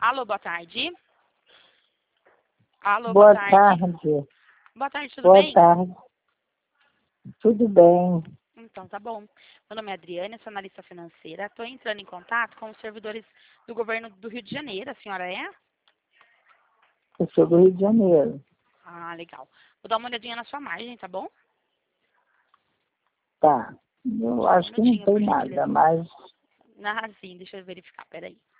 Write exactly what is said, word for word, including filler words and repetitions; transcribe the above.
Alô, boa tarde. Alô, Boa boa tarde. tarde. Boa tarde, tudo Boa bem? tarde. Tudo bem. Então, tá bom. Meu nome é Adriane, sou analista financeira. Estou entrando em contato com os servidores do governo do Rio de Janeiro. A senhora é? Eu sou do Rio de Janeiro. Ah, legal. Vou dar uma olhadinha na sua margem, tá bom? Tá. Eu Só um acho que não minutinho, tem por nada, gentileza. mas Ah, sim, deixa eu verificar, peraí.